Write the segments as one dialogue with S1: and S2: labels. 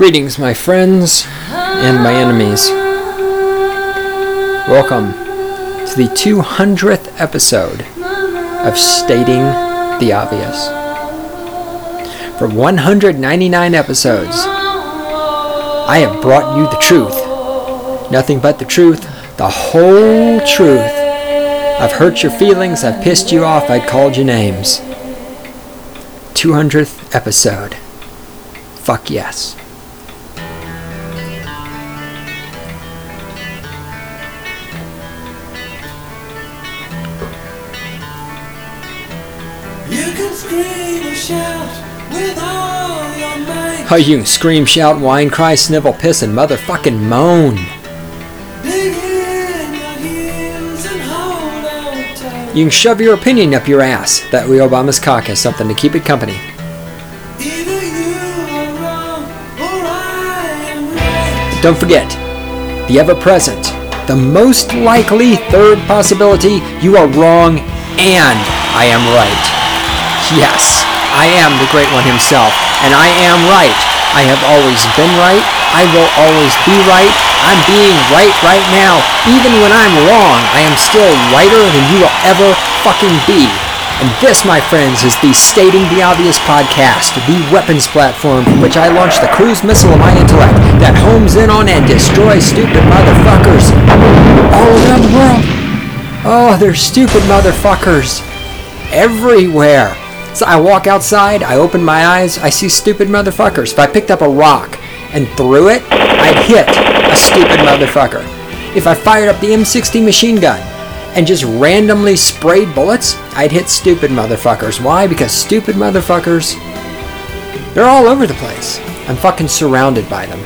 S1: Greetings, my friends and my enemies. Welcome to the 200th episode of Stating the Obvious. For 199 episodes, I have brought you the truth. Nothing but the truth, the whole truth. I've hurt your feelings, I've pissed you off, I've called you names. 200th episode. Fuck yes. Oh, you can scream, shout, whine, cry, snivel, piss, and motherfucking moan. You can shove your opinion up your ass. That way Obama's cock has something to keep it company. Don't forget, the ever-present, the most likely third possibility, you are wrong and I am right. Yes, I am the great one himself, and I am right. I have always been right. I will always be right. I'm being right now. Even when I'm wrong, I am still righter than you will ever fucking be. And this, my friends, is the Stating the Obvious podcast, the weapons platform from which I launch the cruise missile of my intellect that homes in on and destroys stupid motherfuckers all around the world. Oh, there's stupid motherfuckers everywhere. So I walk outside, I open my eyes, I see stupid motherfuckers. If I picked up a rock and threw it, I'd hit a stupid motherfucker. If I fired up the M60 machine gun and just randomly sprayed bullets, I'd hit stupid motherfuckers. Why? Because stupid motherfuckers, they're all over the place. I'm fucking surrounded by them.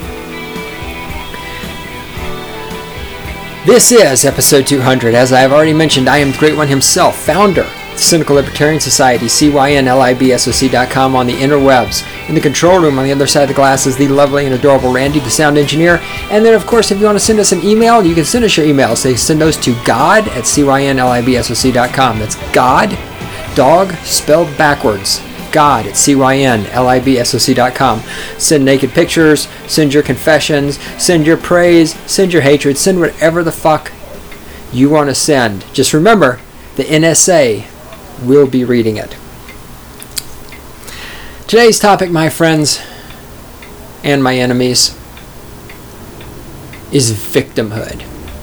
S1: This is episode 200. As I have already mentioned, I am the Great One himself, founder, Cynical Libertarian Society, CYNLIBSOC.com on the interwebs. In the control room on the other side of the glass is the lovely and adorable Randy, the sound engineer. And then, of course, if you want to send us an email, you can send us your emails. They send those to God at CYNLIBSOC.com. That's God, dog, spelled backwards. God at CYNLIBSOC.com. Send naked pictures, send your confessions, send your praise, send your hatred, send whatever the fuck you want to send. Just remember, the NSA will be reading it. Today's topic, my friends and my enemies, is victimhood.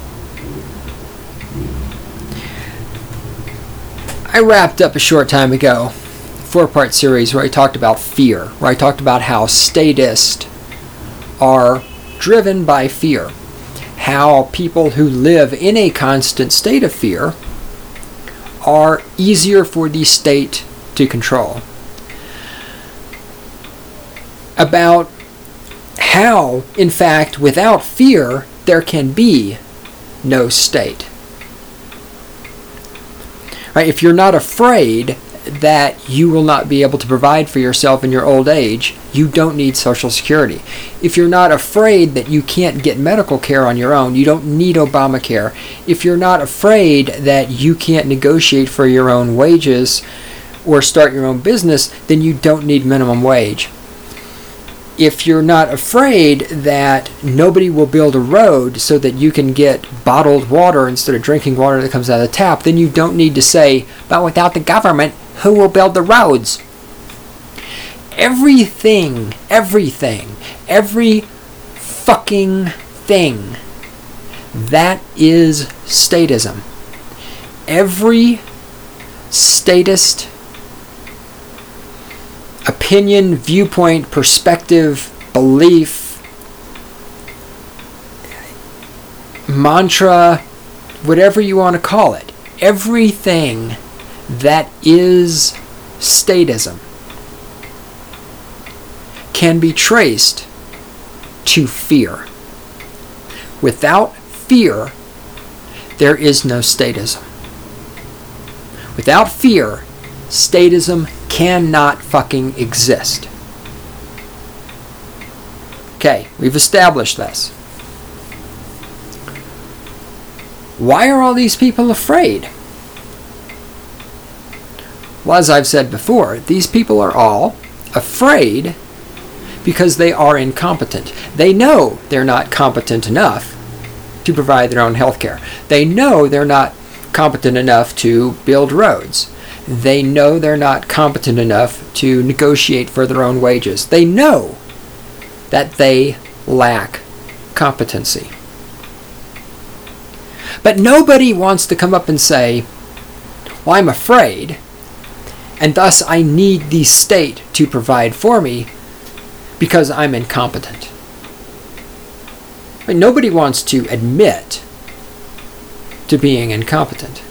S1: I wrapped up a short time ago a 4-part series where I talked about fear, where I talked about how statists are driven by fear, how people who live in a constant state of fear are easier for the state to control. About how, in fact, without fear, there can be no state. Right? If you're not afraid that you will not be able to provide for yourself in your old age, you don't need Social Security. If you're not afraid that you can't get medical care on your own, you don't need Obamacare. If you're not afraid that you can't negotiate for your own wages or start your own business, then you don't need minimum wage. If you're not afraid that nobody will build a road so that you can get bottled water instead of drinking water that comes out of the tap, then you don't need to say, but without the government, who will build the roads? Every fucking thing, that is statism. Every statist opinion, viewpoint, perspective, belief, mantra, whatever you want to call it, everything that is statism can be traced to fear. Without fear, there is no statism. Without fear, statism cannot fucking exist. Okay, we've established this. Why are all these people afraid? Well, as I've said before, these people are all afraid because they are incompetent. They know they're not competent enough to provide their own health care. They know they're not competent enough to build roads. They know they're not competent enough to negotiate for their own wages. They know that they lack competency. But nobody wants to come up and say, well, I'm afraid, and thus I need the state to provide for me because I'm incompetent. I mean, nobody wants to admit to being incompetent.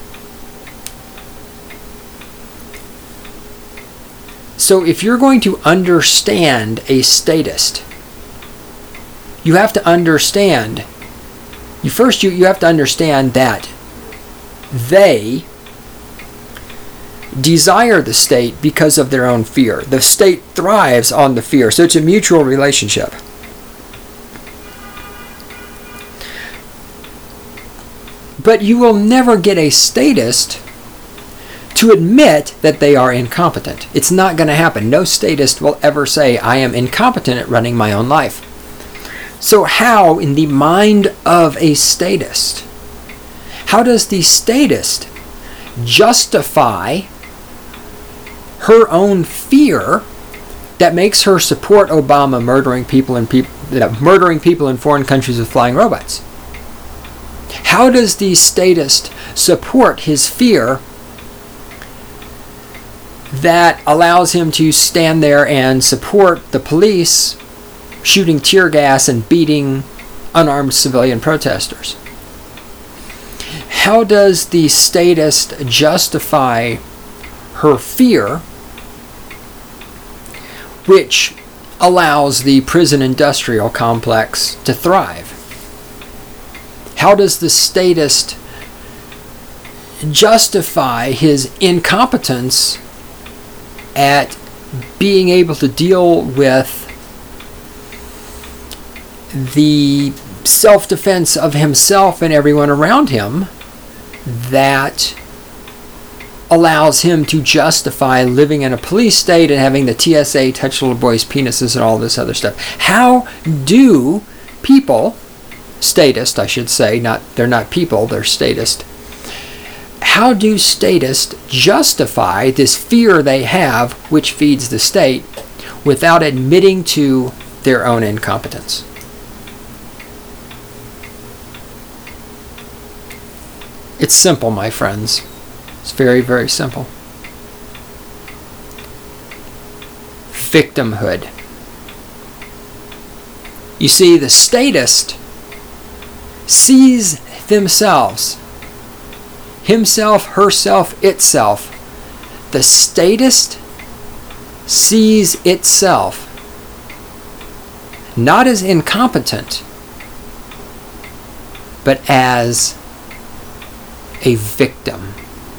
S1: So if you're going to understand a statist, you have to understand, you have to understand that they desire the state because of their own fear. The state thrives on the fear, so it's a mutual relationship. But you will never get a statist to admit that they are incompetent. It's not going to happen. No statist will ever say, I am incompetent at running my own life. So how, in the mind of a statist, how does the statist justify her own fear that makes her support Obama murdering people in foreign countries with flying robots? How does the statist support his fear that allows him to stand there and support the police shooting tear gas and beating unarmed civilian protesters? How does the statist justify her fear, which allows the prison industrial complex to thrive? How does the statist justify his incompetence at being able to deal with the self-defense of himself and everyone around him that allows him to justify living in a police state and having the TSA touch little boys' penises and all this other stuff? How do people, statists I should say, they're not people, they're statists, how do statists justify this fear they have, which feeds the state, without admitting to their own incompetence? It's simple, my friends. It's very, very simple. Victimhood. You see, the statist sees themselves, himself, herself, itself. The statist sees itself not as incompetent, but as a victim.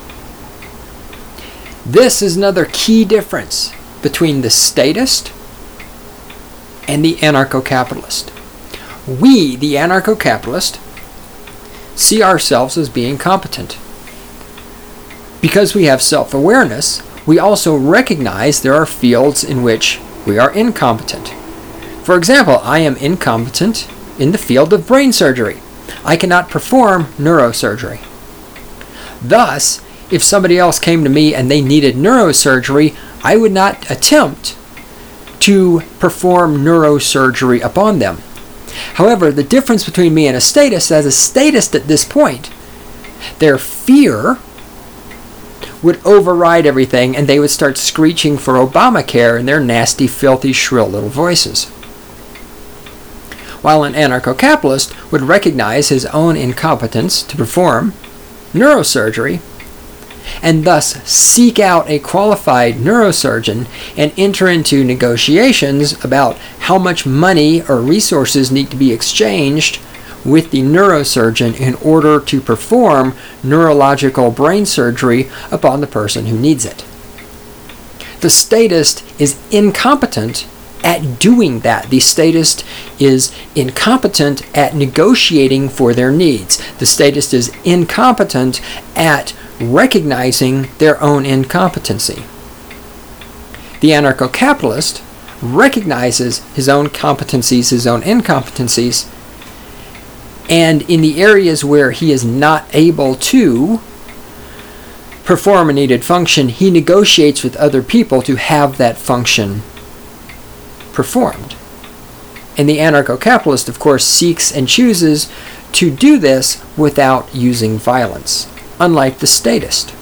S1: This is another key difference between the statist and the anarcho-capitalist. We, the anarcho-capitalist, see ourselves as being competent. Because we have self-awareness, we also recognize there are fields in which we are incompetent. For example, I am incompetent in the field of brain surgery. I cannot perform neurosurgery. Thus, if somebody else came to me and they needed neurosurgery, I would not attempt to perform neurosurgery upon them. However, the difference between me and a statist, as a statist at this point, their fear would override everything and they would start screeching for Obamacare in their nasty, filthy, shrill little voices. While an anarcho-capitalist would recognize his own incompetence to perform neurosurgery and thus seek out a qualified neurosurgeon and enter into negotiations about how much money or resources need to be exchanged with the neurosurgeon in order to perform neurological brain surgery upon the person who needs it. The statist is incompetent at doing that. The statist is incompetent at negotiating for their needs. The statist is incompetent at recognizing their own incompetency. The anarcho-capitalist recognizes his own competencies, his own incompetencies, and in the areas where he is not able to perform a needed function, he negotiates with other people to have that function performed. And the anarcho-capitalist, of course, seeks and chooses to do this without using violence, unlike the statist.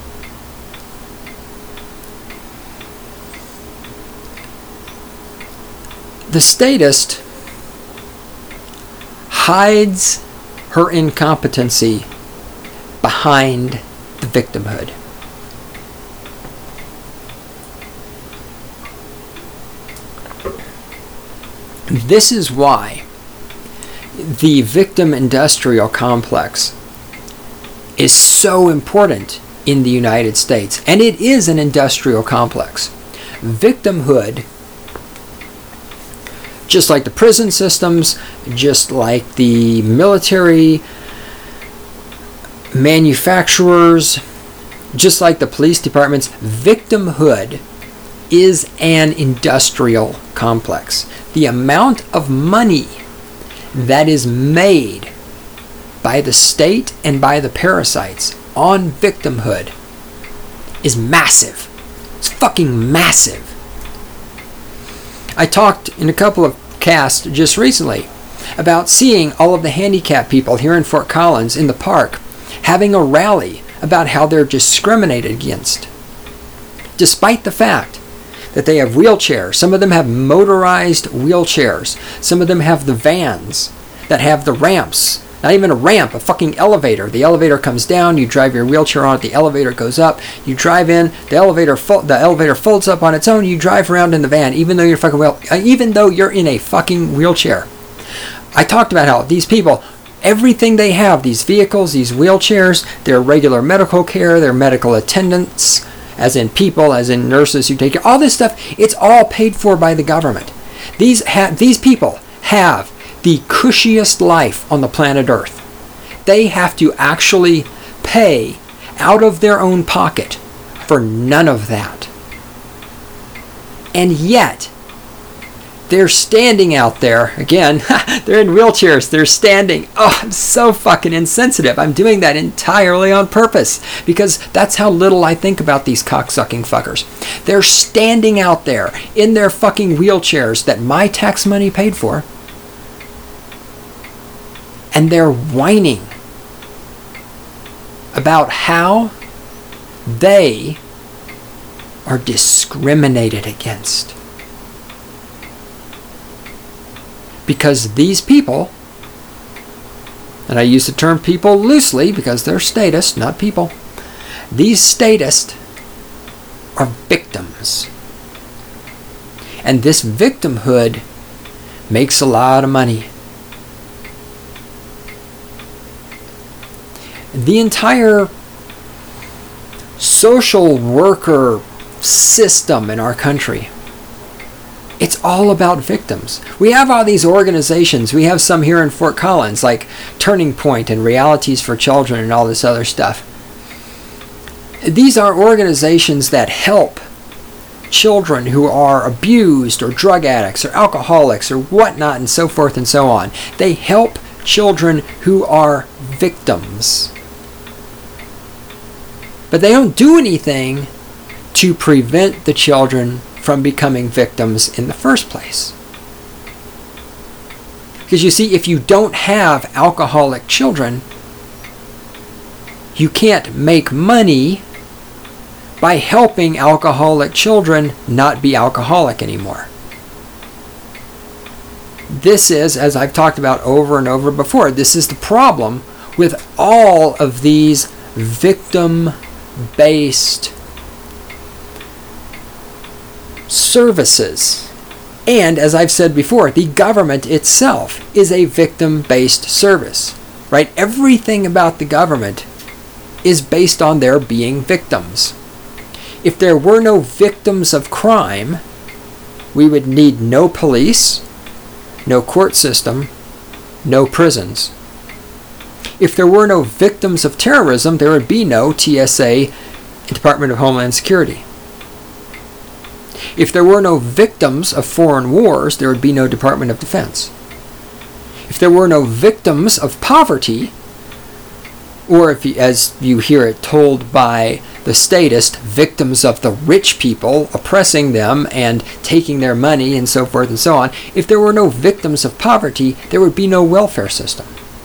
S1: The statist hides her incompetency behind the victimhood. This is why the victim industrial complex is so important in the United States. And it is an industrial complex. Victimhood, just like the prison systems, just like the military manufacturers, just like the police departments, victimhood is an industrial complex. The amount of money that is made by the state and by the parasites on victimhood is massive. It's fucking massive. I talked in a couple of casts just recently about seeing all of the handicapped people here in Fort Collins in the park having a rally about how they're discriminated against, despite the fact that they have wheelchairs. Some of them have motorized wheelchairs. Some of them have the vans that have the ramps. Not even a ramp, a fucking elevator. The elevator comes down, you drive your wheelchair on it, the elevator goes up, you drive in, the elevator folds up on its own, you drive around in the van, even though you're in a fucking wheelchair. I talked about how these people, everything they have, these vehicles, these wheelchairs, their regular medical care, their medical attendants, as in people, as in nurses who take care, all this stuff, it's all paid for by the government. These people have the cushiest life on the planet Earth. They have to actually pay out of their own pocket for none of that. And yet, they're standing out there, again, they're in wheelchairs, they're standing. Oh, I'm so fucking insensitive. I'm doing that entirely on purpose because that's how little I think about these cocksucking fuckers. They're standing out there in their fucking wheelchairs that my tax money paid for, and they're whining about how they are discriminated against. Because these people, and I use the term people loosely because they're statists, not people, these statists are victims. And this victimhood makes a lot of money. The entire social worker system in our country, it's all about victims. We have all these organizations. We have some here in Fort Collins, like Turning Point and Realities for Children and all this other stuff. These are organizations that help children who are abused or drug addicts or alcoholics or whatnot and so forth and so on. They help children who are victims. But they don't do anything to prevent the children from becoming victims in the first place. Because you see, if you don't have alcoholic children, you can't make money by helping alcoholic children not be alcoholic anymore. This is, as I've talked about over and over before, this is the problem with all of these victim-based services. And as I've said before, the government itself is a victim-based service, right? Everything about the government is based on their being victims. If there were no victims of crime, we would need no police, no court system, no prisons. If there were no victims of terrorism, there would be no TSA, Department of Homeland Security. If there were no victims of foreign wars, there would be no Department of Defense. If there were no victims of poverty, or if, as you hear it told by the statist, victims of the rich people oppressing them and taking their money and so forth and so on, if there were no victims of poverty, there would be no welfare system.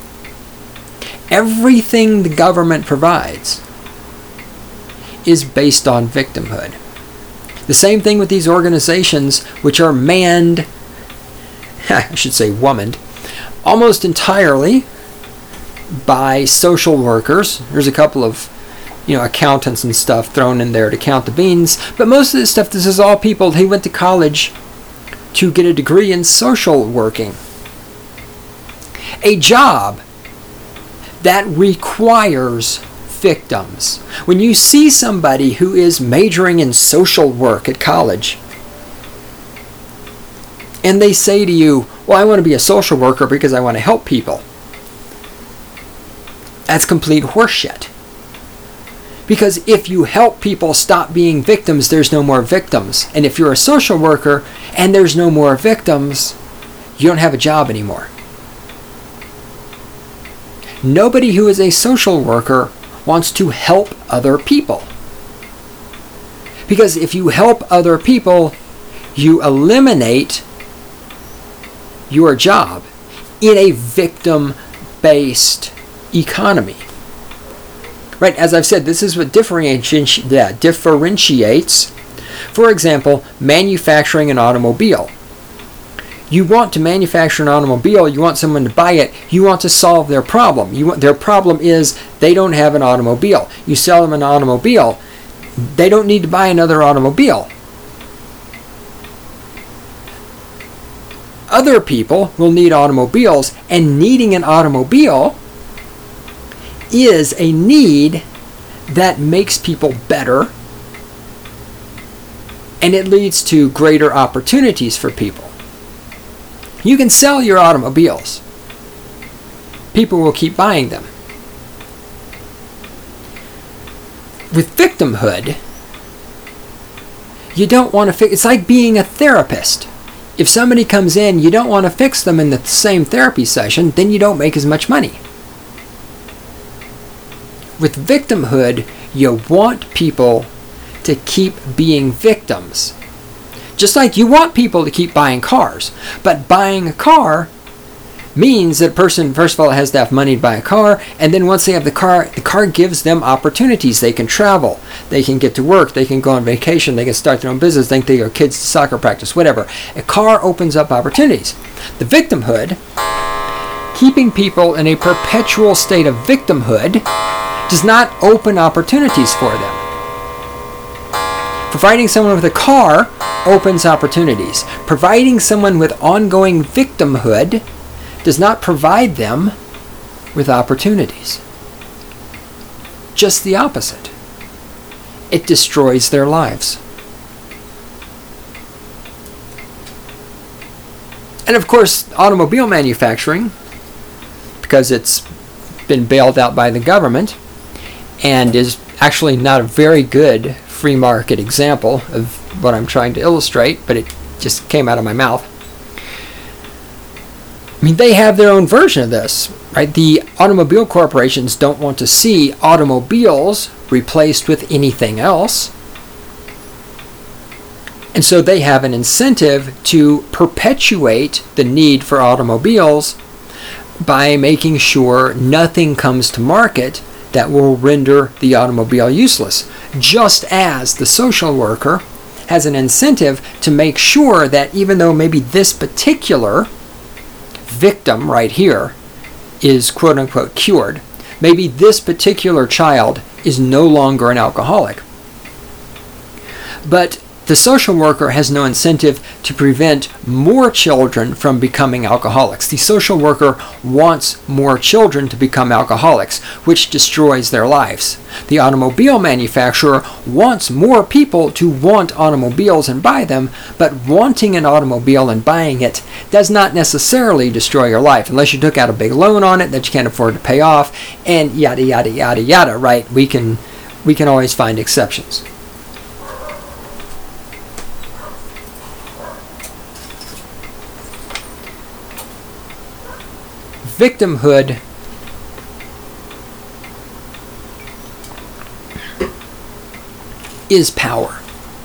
S1: Everything the government provides is based on victimhood. The same thing with these organizations which are manned, I should say womaned, almost entirely by social workers. There's a couple of accountants and stuff thrown in there to count the beans, but most of this stuff, this is all people who went to college to get a degree in social working. A job that requires victims. When you see somebody who is majoring in social work at college and they say to you, well, I want to be a social worker because I want to help people, that's complete horseshit. Because if you help people stop being victims, there's no more victims. And if you're a social worker and there's no more victims, you don't have a job anymore. Nobody who is a social worker wants to help other people. Because if you help other people, you eliminate your job in a victim-based economy. Right, as I've said, this is what differentiates, for example, manufacturing an automobile. You want to manufacture an automobile, you want someone to buy it, you want to solve their problem. Their problem is they don't have an automobile. You sell them an automobile, they don't need to buy another automobile. Other people will need automobiles, and needing an automobile is a need that makes people better, and it leads to greater opportunities for people. You can sell your automobiles. People will keep buying them. With victimhood, you don't want to fix. It's like being a therapist. If somebody comes in, you don't want to fix them in the same therapy session, then you don't make as much money. With victimhood, you want people to keep being victims. Just like you want people to keep buying cars. But buying a car means that a person, first of all, has to have money to buy a car, and then once they have the car gives them opportunities. They can travel, they can get to work, they can go on vacation, they can start their own business, they can take their kids to soccer practice, whatever. A car opens up opportunities. The victimhood, keeping people in a perpetual state of victimhood, does not open opportunities for them. Providing someone with a car opens opportunities. Providing someone with ongoing victimhood does not provide them with opportunities. Just the opposite. It destroys their lives. And of course, automobile manufacturing, because it's been bailed out by the government and is actually not a very good free market example of what I'm trying to illustrate, but it just came out of my mouth. I mean, they have their own version of this, right? The automobile corporations don't want to see automobiles replaced with anything else. And so they have an incentive to perpetuate the need for automobiles by making sure nothing comes to market that will render the automobile useless. Just as the social worker has an incentive to make sure that even though maybe this particular victim right here is quote-unquote cured, maybe this particular child is no longer an alcoholic, but the social worker has no incentive to prevent more children from becoming alcoholics. The social worker wants more children to become alcoholics, which destroys their lives. The automobile manufacturer wants more people to want automobiles and buy them, but wanting an automobile and buying it does not necessarily destroy your life, unless you took out a big loan on it that you can't afford to pay off, and yada, yada, yada, yada, right? We can always find exceptions. victimhood is power.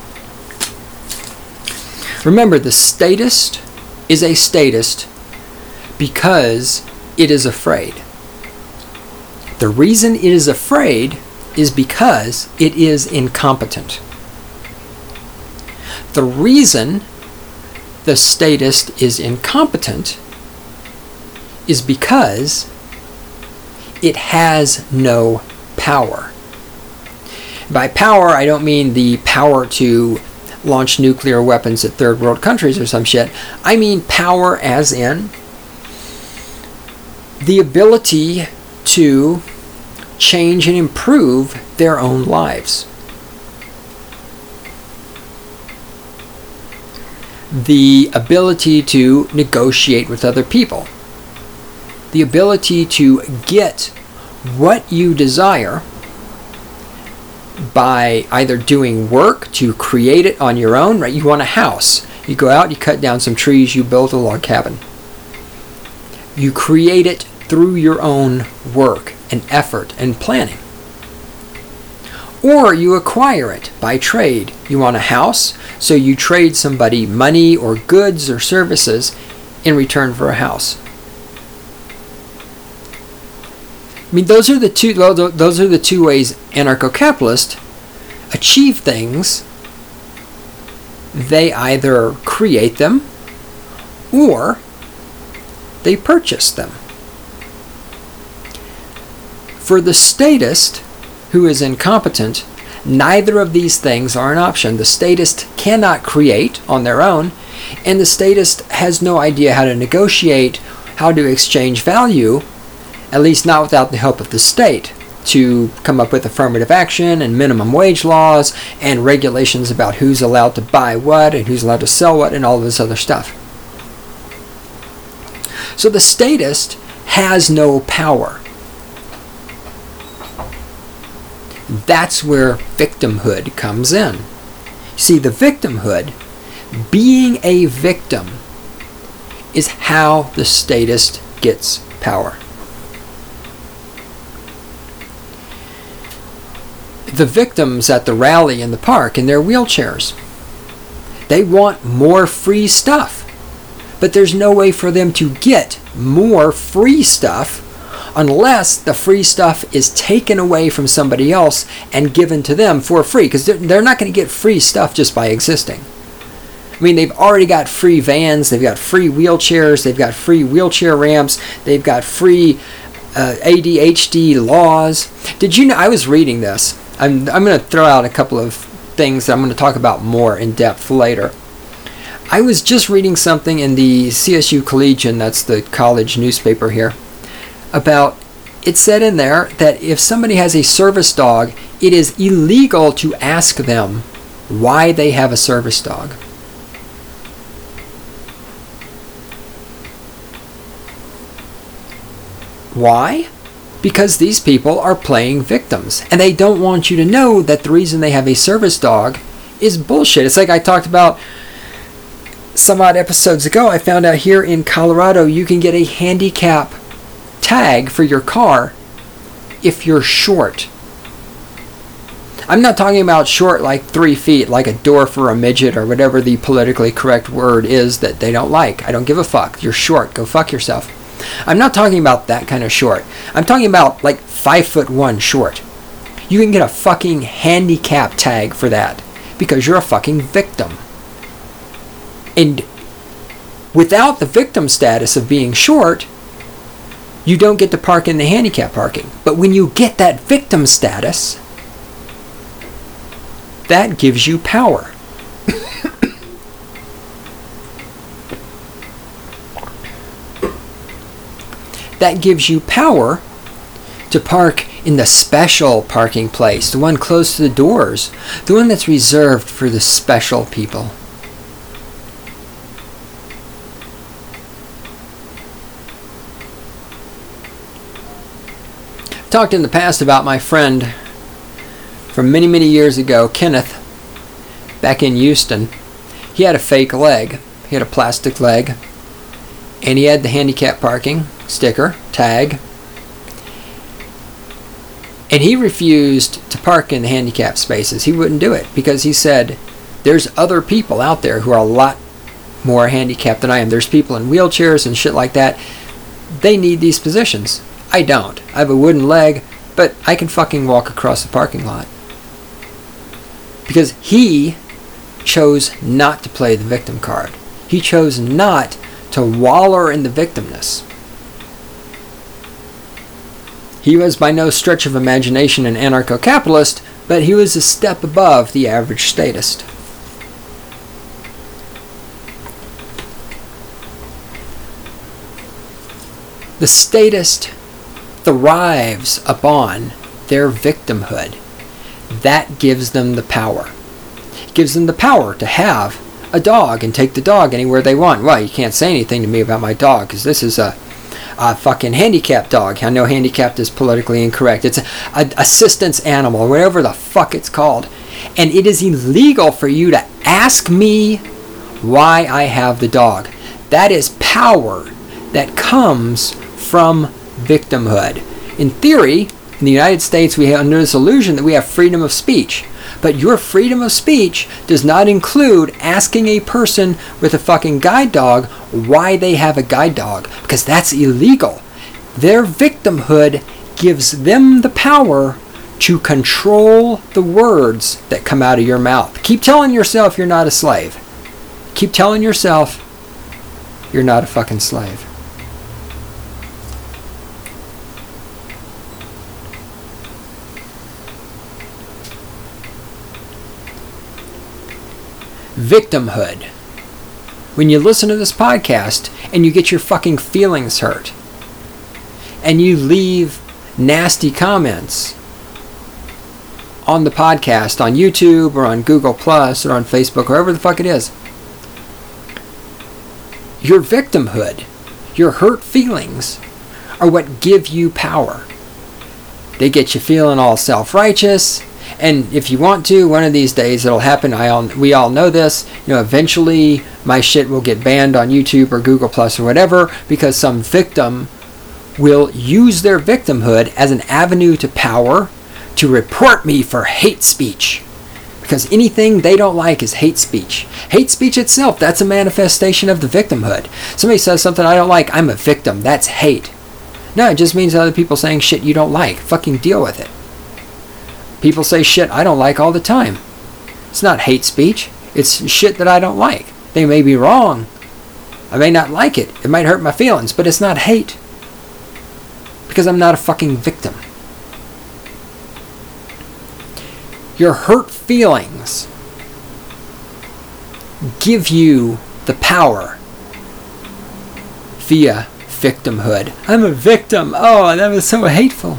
S1: Remember, the statist is a statist because it is afraid. The reason it is afraid is because it is incompetent. The reason the statist is incompetent is because it has no power. By power, I don't mean the power to launch nuclear weapons at third world countries or some shit. I mean power as in the ability to change and improve their own lives. The ability to negotiate with other people. The ability to get what you desire by either doing work to create it on your own, right? You want a house. You go out, you cut down some trees, you build a log cabin. You create it through your own work and effort and planning. Or you acquire it by trade. You want a house, so you trade somebody money or goods or services in return for a house. I mean, those are the two ways anarcho-capitalists achieve things. They either create them or they purchase them. For the statist who is incompetent, neither of these things are an option. The statist cannot create on their own, and the statist has no idea how to negotiate, how to exchange value, at least not without the help of the state, to come up with affirmative action and minimum wage laws and regulations about who's allowed to buy what and who's allowed to sell what and all this other stuff. So the statist has no power. That's where victimhood comes in. See, the victimhood, being a victim, is how the statist gets power. The victims at the rally in the park in their wheelchairs, they want more free stuff. But there's no way for them to get more free stuff unless the free stuff is taken away from somebody else and given to them for free. Because they're not going to get free stuff just by existing. I mean, they've already got free vans, they've got free wheelchairs, they've got free wheelchair ramps, they've got free ADHD laws. Did you know, I was reading this. I'm going to throw out a couple of things that I'm going to talk about more in depth later. I was just reading something in the CSU Collegian, that's the college newspaper here, about, it said in there that if somebody has a service dog, it is illegal to ask them why they have a service dog. Why? Because these people are playing victims, and they don't want you to know that the reason they have a service dog is bullshit. It's like I talked about some odd episodes ago. I found out here in Colorado you can get a handicap tag for your car if you're short. I'm not talking about short like 3 feet, like a dwarf or a midget or whatever the politically correct word is that they don't like. I don't give a fuck. You're short. Go fuck yourself. I'm not talking about that kind of short. I'm talking about like 5'1" short. You can get a fucking handicap tag for that because you're a fucking victim. And without the victim status of being short, you don't get to park in the handicap parking. But when you get that victim status, that gives you power. That gives you power to park in the special parking place, the one close to the doors, the one that's reserved for the special people. I've talked in the past about my friend from many, many years ago, Kenneth, back in Houston. He had a fake leg. He had a plastic leg. And he had the handicap parking. sticker, tag. And he refused to park in the handicap spaces. He wouldn't do it because he said, there's other people out there who are a lot more handicapped than I am. There's people in wheelchairs and shit like that. They need these positions. I don't. I have a wooden leg, but I can fucking walk across the parking lot. Because he chose not to play the victim card. He chose not to wallow in the victimness. He was by no stretch of imagination an anarcho-capitalist, but he was a step above the average statist. The statist thrives upon their victimhood. That gives them the power. It gives them the power to have a dog and take the dog anywhere they want. Well, you can't say anything to me about my dog because this is a fucking handicapped dog. I know handicapped is politically incorrect. It's an assistance animal, whatever the fuck it's called. And it is illegal for you to ask me why I have the dog. That is power that comes from victimhood. In theory, in the United States, we have under this illusion that we have freedom of speech. But your freedom of speech does not include asking a person with a fucking guide dog why they have a guide dog, because that's illegal. Their victimhood gives them the power to control the words that come out of your mouth. Keep telling yourself you're not a slave. Keep telling yourself you're not a fucking slave. Victimhood. When you listen to this podcast and you get your fucking feelings hurt and you leave nasty comments on the podcast, on YouTube or on Google Plus or on Facebook, wherever the fuck it is, your victimhood, your hurt feelings are what give you power. They get you feeling all self-righteous. And if you want to, one of these days it'll happen. We all know this. Eventually my shit will get banned on YouTube or Google Plus or whatever because some victim will use their victimhood as an avenue to power to report me for hate speech. Because anything they don't like is hate speech. Hate speech itself, that's a manifestation of the victimhood. Somebody says something I don't like, I'm a victim. That's hate. No, it just means other people saying shit you don't like. Fucking deal with it. People say shit I don't like all the time. It's not hate speech. It's shit that I don't like. They may be wrong. I may not like it. It might hurt my feelings, but it's not hate. Because I'm not a fucking victim. Your hurt feelings give you the power via victimhood. I'm a victim. Oh, that was so hateful.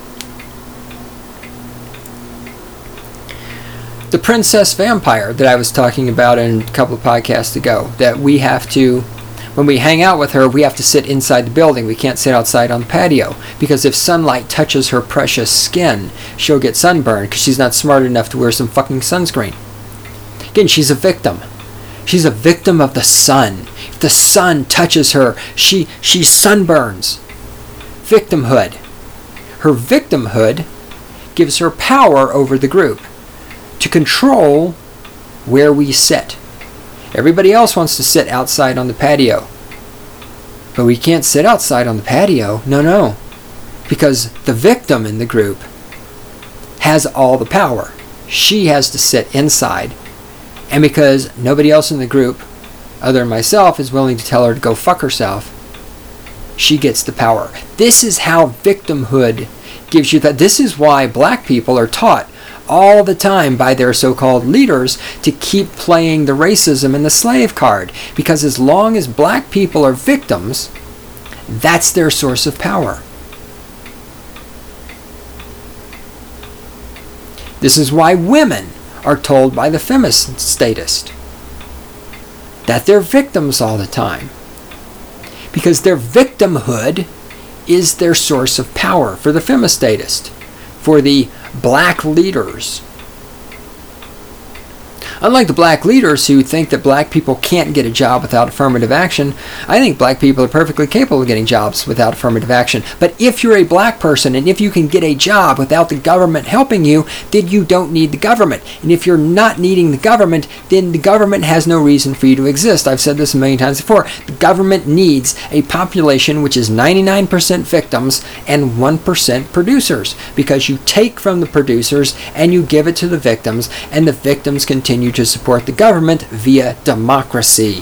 S1: The princess vampire that I was talking about in a couple of podcasts ago, that we have to, when we hang out with her, we have to sit inside the building. We can't sit outside on the patio because if sunlight touches her precious skin, she'll get sunburned because she's not smart enough to wear some fucking sunscreen. Again, she's a victim. She's a victim of the sun. If the sun touches her, she sunburns. Victimhood. Her victimhood gives her power over the group to control where we sit. Everybody else wants to sit outside on the patio. But we can't sit outside on the patio. No. Because the victim in the group has all the power. She has to sit inside. And because nobody else in the group, other than myself, is willing to tell her to go fuck herself, she gets the power. This is how victimhood gives you that. This is why black people are taught all the time by their so-called leaders to keep playing the racism and the slave card. Because as long as black people are victims, that's their source of power. This is why women are told by the feminist statist that they're victims all the time. Because their victimhood is their source of power for the feminist statist, for the black leaders. Unlike the black leaders who think that black people can't get a job without affirmative action, I think black people are perfectly capable of getting jobs without affirmative action. But if you're a black person and if you can get a job without the government helping you, then you don't need the government. And if you're not needing the government, then the government has no reason for you to exist. I've said this a million times before. The government needs a population which is 99% victims and 1% producers, because you take from the producers and you give it to the victims, and the victims continue to support the government via democracy.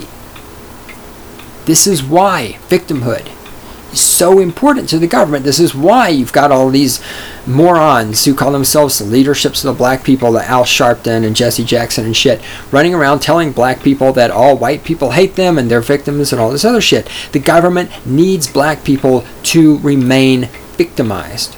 S1: This is why victimhood is so important to the government. This is why you've got all these morons who call themselves the leaderships of the black people, the Al Sharpton and Jesse Jackson and shit, running around telling black people that all white people hate them and they're victims and all this other shit. The government needs black people to remain victimized.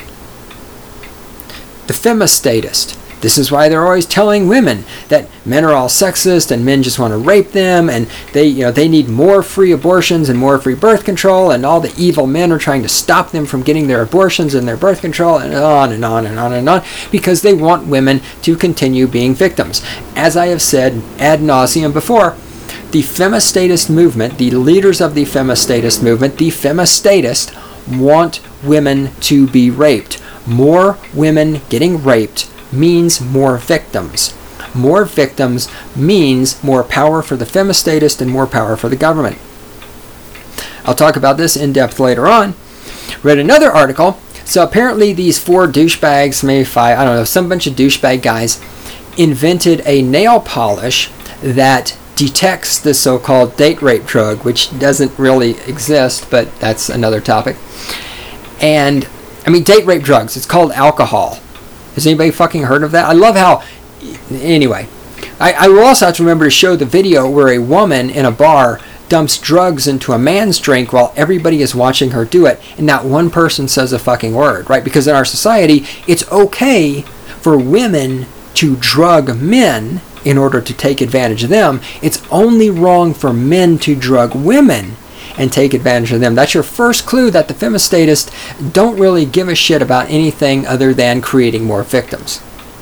S1: The femistatist. This is why they're always telling women that men are all sexist and men just want to rape them, and they need more free abortions and more free birth control, and all the evil men are trying to stop them from getting their abortions and their birth control, and on and on and on and on, because they want women to continue being victims. As I have said ad nauseum before, the femistatist movement, the leaders of the femistatist movement, the femistatists want women to be raped. More women getting raped means more victims. More victims means more power for the femistatist and more power for the government. I'll talk about this in depth later on. Read another article. So apparently these 4 douchebags, maybe 5, I don't know, some bunch of douchebag guys invented a nail polish that detects the so-called date rape drug, which doesn't really exist, but that's another topic. And, date rape drugs, it's called alcohol. Has anybody fucking heard of that? I love how... Anyway, I will also have to remember to show the video where a woman in a bar dumps drugs into a man's drink while everybody is watching her do it, and not one person says a fucking word, right? Because in our society, it's okay for women to drug men in order to take advantage of them. It's only wrong for men to drug women and take advantage of them. That's your first clue that the femistatists don't really give a shit about anything other than creating more victims.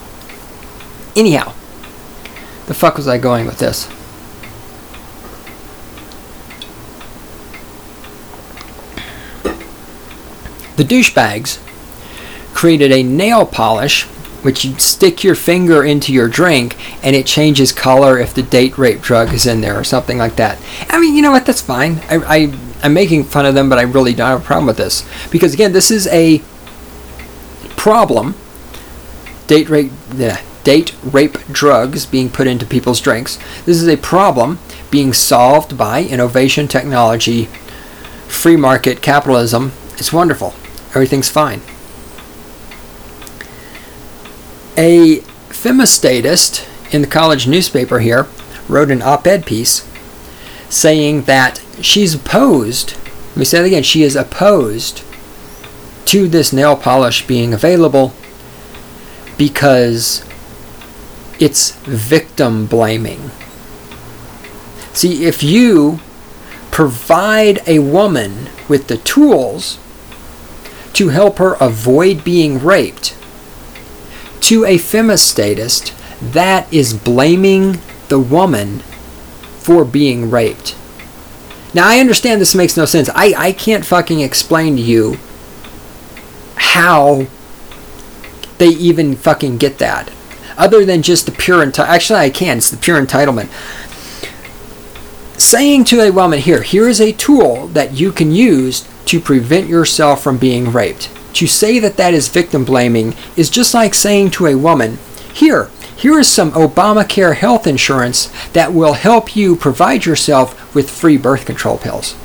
S1: Anyhow, the fuck was I going with this? The douchebags created a nail polish which you stick your finger into your drink and it changes color if the date rape drug is in there or something like that. You know what? That's fine. I'm making fun of them, but I really don't have a problem with this. Because again, this is a problem. Date rape drugs being put into people's drinks. This is a problem being solved by innovation, technology, free market, capitalism. It's wonderful. Everything's fine. A femistatist in the college newspaper here wrote an op-ed piece saying that she's opposed, let me say that again, she is opposed to this nail polish being available because it's victim blaming. See, if you provide a woman with the tools to help her avoid being raped, to a femistatist, that is blaming the woman for being raped. Now, I understand this makes no sense. I can't fucking explain to you how they even fucking get that. Other than just the pure entitlement. Actually, I can. It's the pure entitlement. Saying to a woman, here is a tool that you can use to prevent yourself from being raped. To say that is victim blaming is just like saying to a woman, here is some Obamacare health insurance that will help you provide yourself with free birth control pills.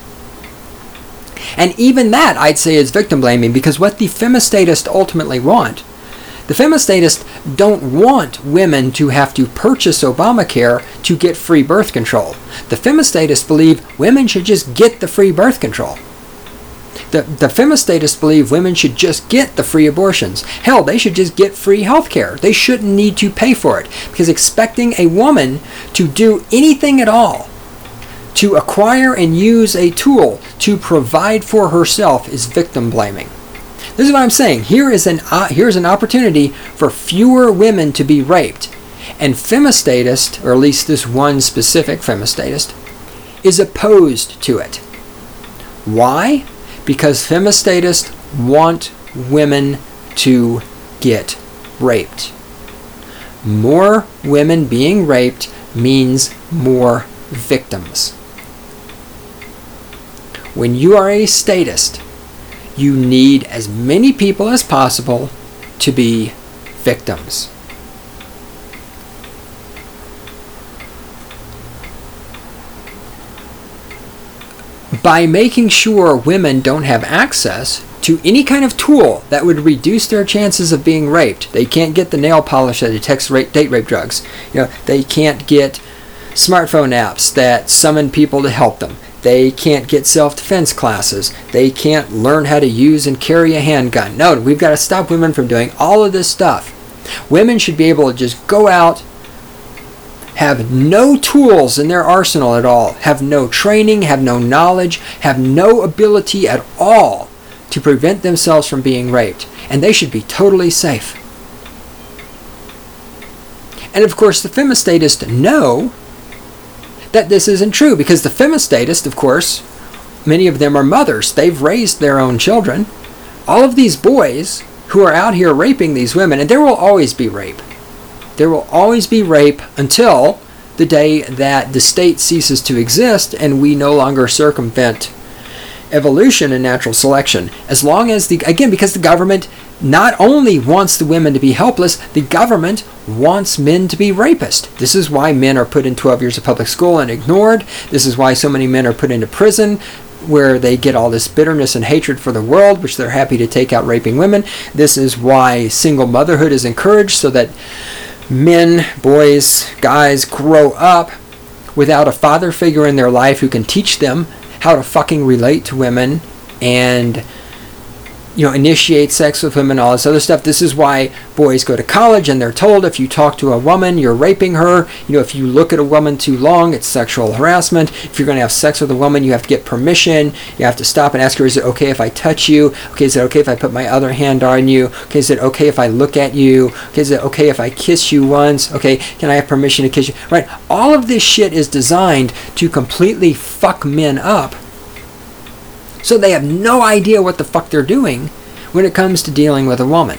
S1: And even that, I'd say, is victim blaming, because what the femistatists ultimately want, the femistatists don't want women to have to purchase Obamacare to get free birth control. The femistatists believe women should just get the free birth control. The femistatists believe women should just get the free abortions. Hell, they should just get free health care. They shouldn't need to pay for it, because expecting a woman to do anything at all, to acquire and use a tool to provide for herself, is victim blaming. This is what I'm saying. Here's an opportunity for fewer women to be raped. And femistatist, or at least this one specific femistatist, is opposed to it. Why? Because femistatists want women to get raped. More women being raped means more victims. When you are a statist, you need as many people as possible to be victims. By making sure women don't have access to any kind of tool that would reduce their chances of being raped. They can't get the nail polish that detects date rape drugs. They can't get smartphone apps that summon people to help them. They can't get self-defense classes. They can't learn how to use and carry a handgun. No, we've got to stop women from doing all of this stuff. Women should be able to just go out, have no tools in their arsenal at all, have no training, have no knowledge, have no ability at all to prevent themselves from being raped. And they should be totally safe. And of course, the femistatists know that this isn't true, because the femistatists, of course, many of them are mothers. They've raised their own children. All of these boys who are out here raping these women, and there will always be rape. There will always be rape until the day that the state ceases to exist and we no longer circumvent evolution and natural selection. As long as because the government not only wants the women to be helpless, the government wants men to be rapists. This is why men are put in 12 years of public school and ignored. This is why so many men are put into prison, where they get all this bitterness and hatred for the world, which they're happy to take out raping women. This is why single motherhood is encouraged, so that men, boys, guys grow up without a father figure in their life who can teach them how to fucking relate to women and initiate sex with women, all this other stuff. This is why boys go to college and they're told if you talk to a woman, you're raping her. If you look at a woman too long, it's sexual harassment. If you're going to have sex with a woman, you have to get permission. You have to stop and ask her, is it okay if I touch you? Okay, is it okay if I put my other hand on you? Okay, is it okay if I look at you? Okay, is it okay if I kiss you once? Okay, can I have permission to kiss you? Right? All of this shit is designed to completely fuck men up, so they have no idea what the fuck they're doing when it comes to dealing with a woman.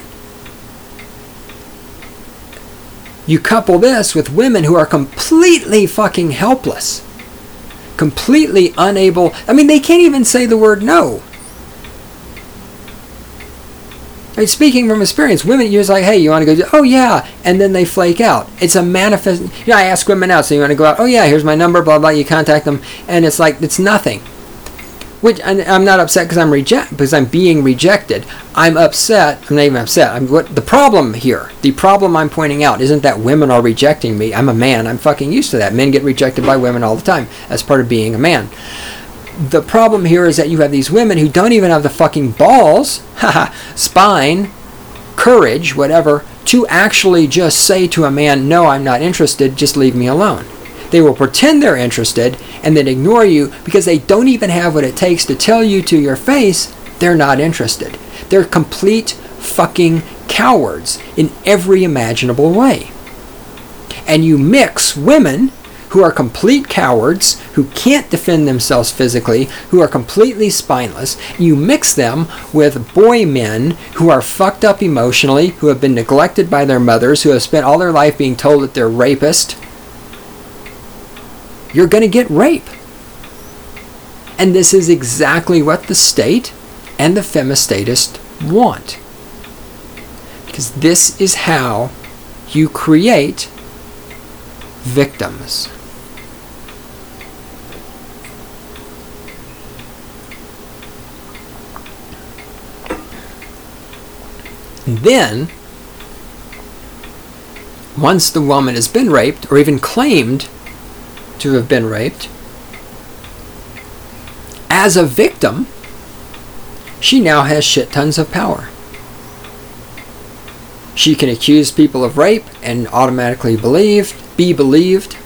S1: You couple this with women who are completely fucking helpless, completely unable. They can't even say the word no. Right, speaking from experience, women, you're just like, hey, you want to go? Oh, yeah. And then they flake out. It's a manifest. I ask women out, so you want to go out? Oh, yeah, here's my number, blah, blah. You contact them. And it's like, it's nothing. Which, I'm not upset because I'm being rejected. I'm upset. I'm not even upset. The problem I'm pointing out isn't that women are rejecting me. I'm a man. I'm fucking used to that. Men get rejected by women all the time. That's part of being a man. The problem here is that you have these women who don't even have the fucking balls, spine, courage, whatever, to actually just say to a man, no, I'm not interested, just leave me alone. They will pretend they're interested and then ignore you because they don't even have what it takes to tell you to your face they're not interested. They're complete fucking cowards in every imaginable way. And you mix women who are complete cowards, who can't defend themselves physically, who are completely spineless. You mix them with boy men who are fucked up emotionally, who have been neglected by their mothers, who have spent all their life being told that they're rapists. You're going to get rape. And this is exactly what the state and the femistatists want. Because this is how you create victims. Then, once the woman has been raped, or even claimed to have been raped, as a victim, she now has shit tons of power. She can accuse people of rape and automatically be believed.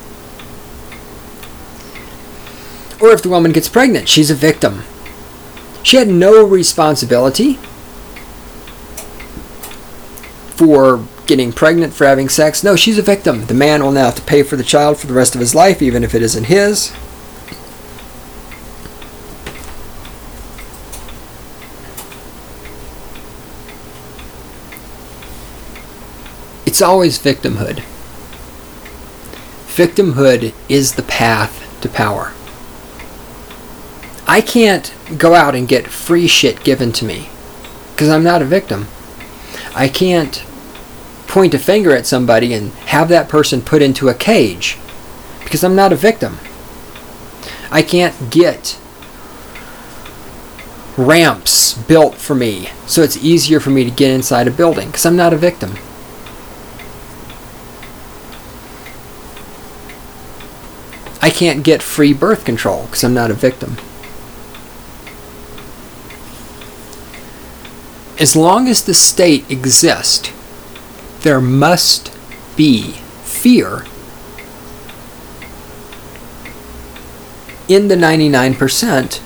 S1: Or if the woman gets pregnant, she's a victim. She had no responsibility for getting pregnant for having sex. No, she's a victim. The man will now have to pay for the child for the rest of his life, even if it isn't his. It's always victimhood. Victimhood is the path to power. I can't go out and get free shit given to me because I'm not a victim. I can't point a finger at somebody and have that person put into a cage because I'm not a victim. I can't get ramps built for me so it's easier for me to get inside a building because I'm not a victim. I can't get free birth control because I'm not a victim. As long as the state exists, there must be fear in the 99%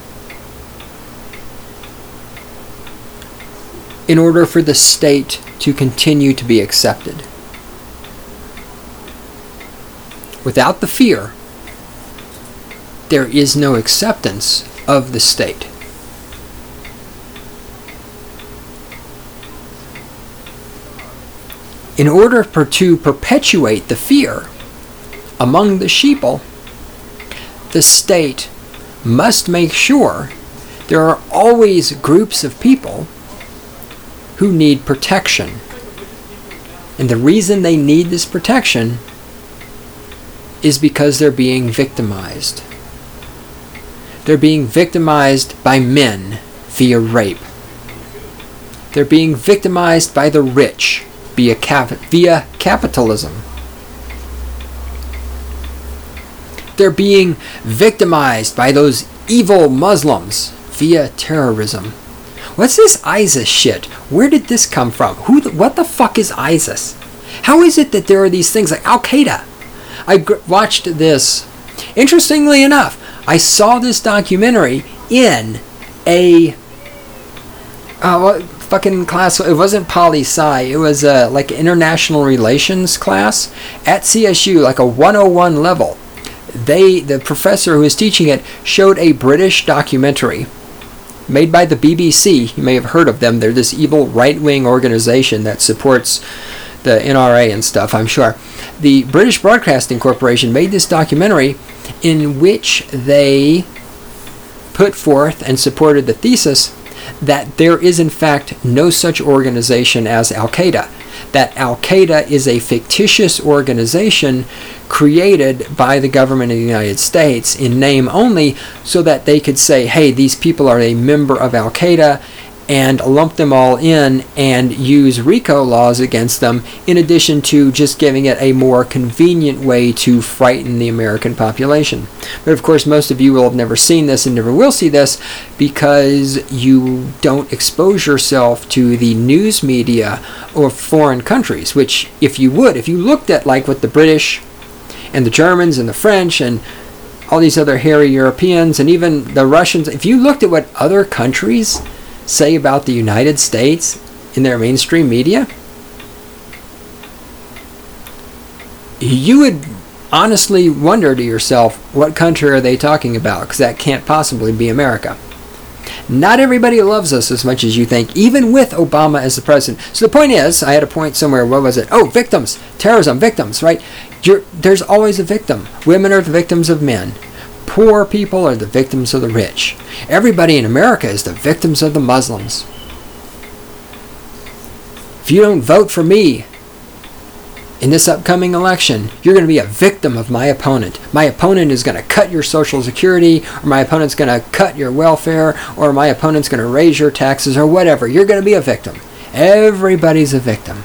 S1: in order for the state to continue to be accepted. Without the fear, there is no acceptance of the state. In order to perpetuate the fear among the sheeple, the state must make sure there are always groups of people who need protection. And the reason they need this protection is because they're being victimized. They're being victimized by men via rape. They're being victimized by the rich via capitalism. They're being victimized by those evil Muslims via terrorism. What's this ISIS shit? Where did this come from? What the fuck is ISIS? How is it that there are these things like Al-Qaeda? I watched this. Interestingly enough, I saw this documentary in a fucking class. It wasn't poli-sci. It was like an international relations class at CSU, like a 101 level. The professor who was teaching it showed a British documentary made by the BBC. You may have heard of them. They're this evil right-wing organization that supports the NRA and stuff, I'm sure. The British Broadcasting Corporation made this documentary in which they put forth and supported the thesis that there is in fact no such organization as Al-Qaeda. That Al-Qaeda is a fictitious organization created by the government of the United States in name only so that they could say, hey, these people are a member of Al-Qaeda, and lump them all in and use RICO laws against them, in addition to just giving it a more convenient way to frighten the American population. But of course, most of you will have never seen this and never will see this because you don't expose yourself to the news media of foreign countries, which if you looked at like what the British and the Germans and the French and all these other hairy Europeans and even the Russians, if you looked at what other countries say about the United States in their mainstream media, you would honestly wonder to yourself, what country are they talking about? Because that can't possibly be America. Not everybody loves us as much as you think, even with Obama as the president. So the point is, I had a point somewhere, what was it? Oh, victims, terrorism, victims, right? There's always a victim. Women are the victims of men. Poor people are the victims of the rich. Everybody in America is the victims of the Muslims. If you don't vote for me in this upcoming election, you're going to be a victim of my opponent. My opponent is going to cut your Social Security, or my opponent's going to cut your welfare, or my opponent's going to raise your taxes, or whatever. You're going to be a victim. Everybody's a victim.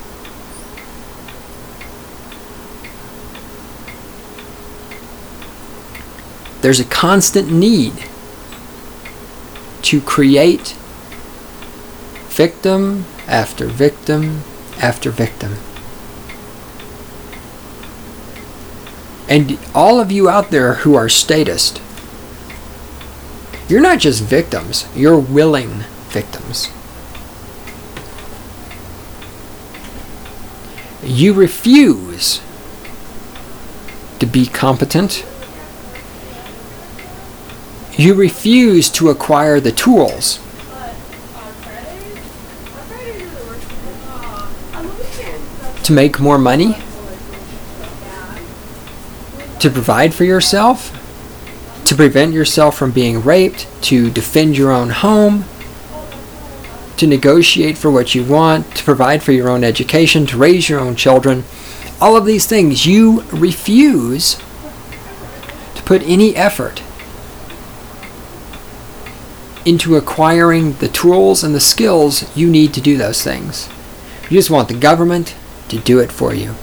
S1: There's a constant need to create victim after victim after victim. And all of you out there who are statist, you're not just victims, you're willing victims. You refuse to be competent. You refuse to acquire the tools to make more money, to provide for yourself, to prevent yourself from being raped, to defend your own home, to negotiate for what you want, to provide for your own education, to raise your own children. All of these things you refuse to put any effort into acquiring the tools and the skills you need to do those things. You just want the government to do it for you.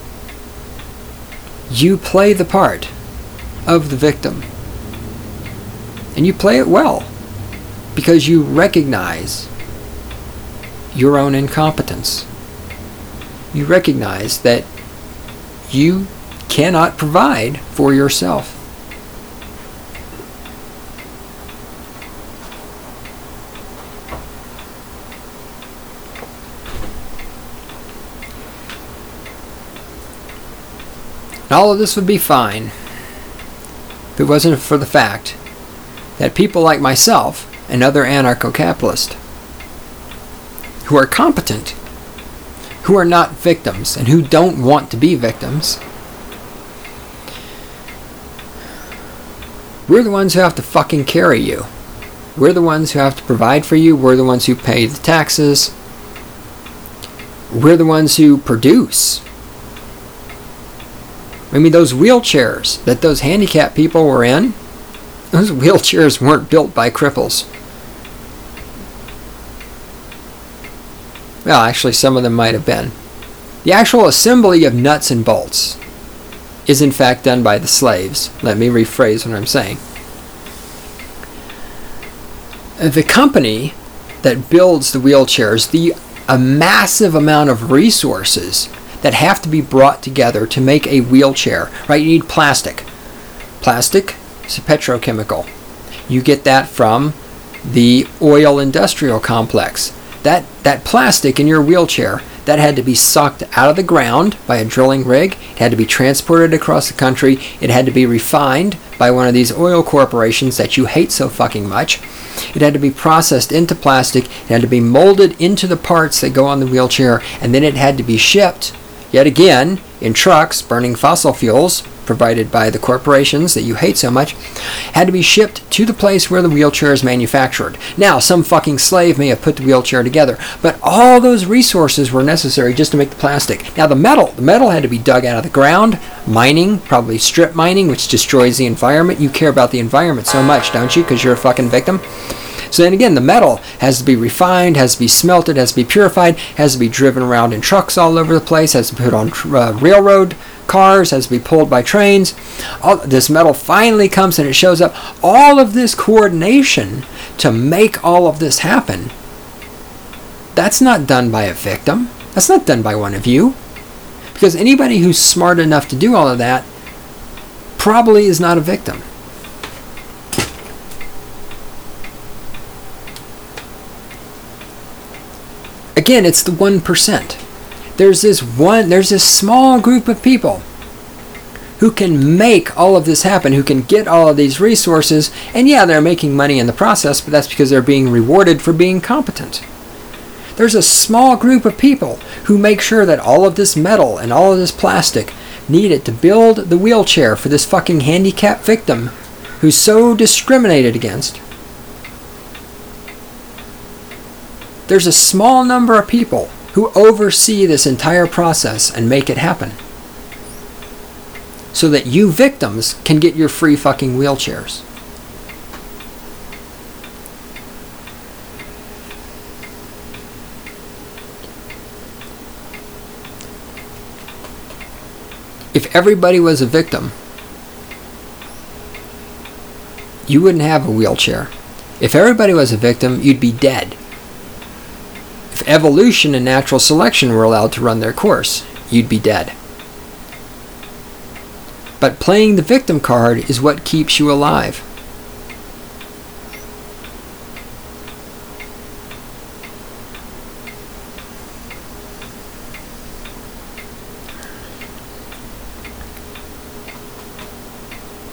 S1: You play the part of the victim. And you play it well because you recognize your own incompetence. You recognize that you cannot provide for yourself. All of this would be fine if it wasn't for the fact that people like myself and other anarcho-capitalists who are competent, who are not victims, and who don't want to be victims, we're the ones who have to fucking carry you. We're the ones who have to provide for you. We're the ones who pay the taxes. We're the ones who produce. I mean, those wheelchairs that those handicapped people were in, those wheelchairs weren't built by cripples. Well, actually, some of them might have been. The actual assembly of nuts and bolts is in fact done by the slaves. Let me rephrase what I'm saying. The company that builds the wheelchairs, a massive amount of resources that have to be brought together to make a wheelchair, right? You need plastic. Plastic is a petrochemical. You get that from the oil industrial complex. That plastic in your wheelchair, that had to be sucked out of the ground by a drilling rig. It had to be transported across the country. It had to be refined by one of these oil corporations that you hate so fucking much. It had to be processed into plastic. It had to be molded into the parts that go on the wheelchair, and then it had to be shipped, yet again, in trucks burning fossil fuels provided by the corporations that you hate so much, had to be shipped to the place where the wheelchair is manufactured. Now, some fucking slave may have put the wheelchair together, but all those resources were necessary just to make the plastic. Now, the metal had to be dug out of the ground, mining, probably strip mining, which destroys the environment. You care about the environment so much, don't you? Because you're a fucking victim. So then again, the metal has to be refined, has to be smelted, has to be purified, has to be driven around in trucks all over the place, has to be put on railroad cars, has to be pulled by trains. All this metal finally comes and it shows up. All of this coordination to make all of this happen, that's not done by a victim. That's not done by one of you. Because anybody who's smart enough to do all of that probably is not a victim. Again, it's the 1%. There's this small group of people who can make all of this happen, who can get all of these resources, and yeah, they're making money in the process, but that's because they're being rewarded for being competent. There's a small group of people who make sure that all of this metal and all of this plastic needed to build the wheelchair for this fucking handicapped victim who's so discriminated against. There's a small number of people who oversee this entire process and make it happen, so that you victims can get your free fucking wheelchairs. If everybody was a victim, you wouldn't have a wheelchair. If everybody was a victim, you'd be dead. If evolution and natural selection were allowed to run their course, you'd be dead. But playing the victim card is what keeps you alive.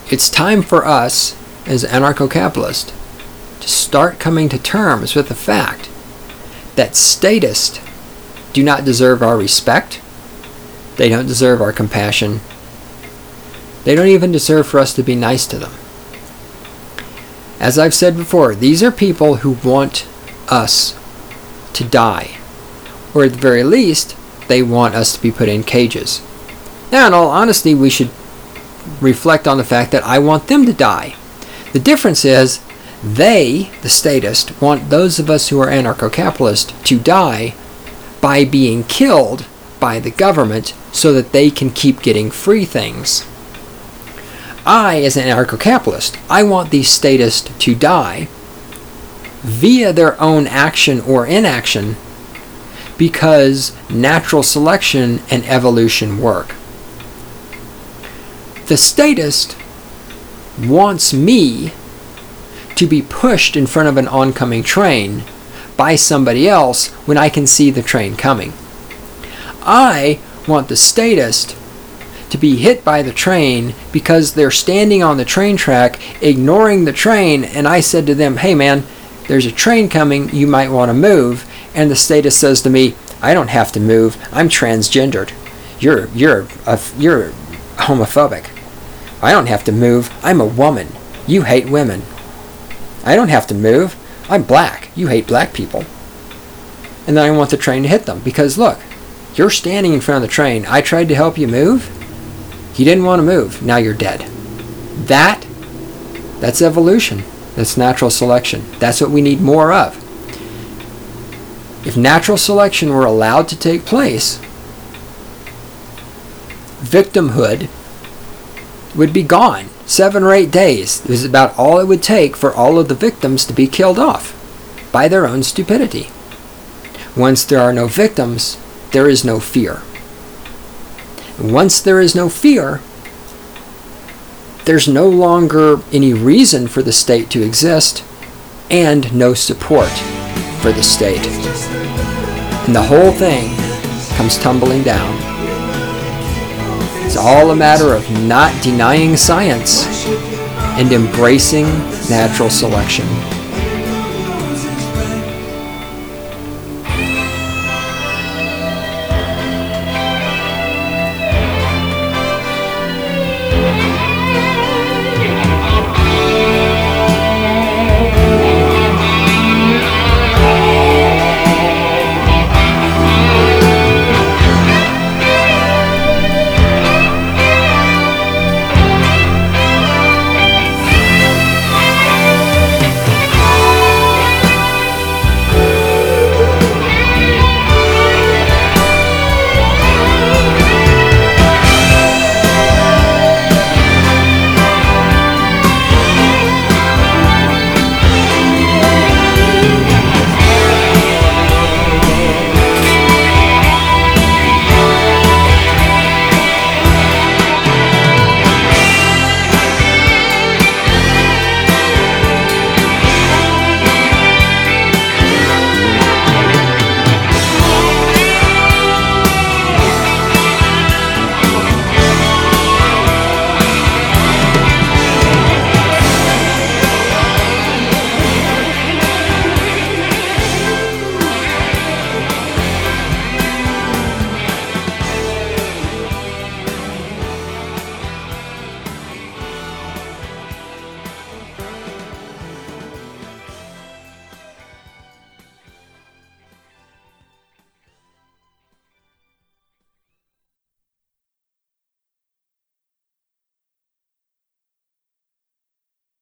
S1: It's time for us, as anarcho-capitalists, to start coming to terms with the fact that statists do not deserve our respect. They don't deserve our compassion. They don't even deserve for us to be nice to them. As I've said before, these are people who want us to die. Or at the very least, they want us to be put in cages. Now, in all honesty, we should reflect on the fact that I want them to die. The difference is, they, the statists, want those of us who are anarcho-capitalists to die by being killed by the government so that they can keep getting free things. I, as an anarcho-capitalist, I want these statists to die via their own action or inaction because natural selection and evolution work. The statist wants me to be pushed in front of an oncoming train by somebody else when I can see the train coming. I want the statist to be hit by the train because they're standing on the train track ignoring the train, and I said to them, hey man, there's a train coming, you might want to move, and the statist says to me, I don't have to move, I'm transgendered. You're homophobic. I don't have to move, I'm a woman. You hate women. I don't have to move, I'm black. You hate black people. And then I want the train to hit them because look, you're standing in front of the train. I tried to help you move. You didn't want to move. Now you're dead. That's evolution. That's natural selection. That's what we need more of. If natural selection were allowed to take place, victimhood would be gone. 7 or 8 days is about all it would take for all of the victims to be killed off by their own stupidity. Once there are no victims, there is no fear. Once there is no fear, there's no longer any reason for the state to exist and no support for the state. And the whole thing comes tumbling down. It's all a matter of not denying science and embracing natural selection.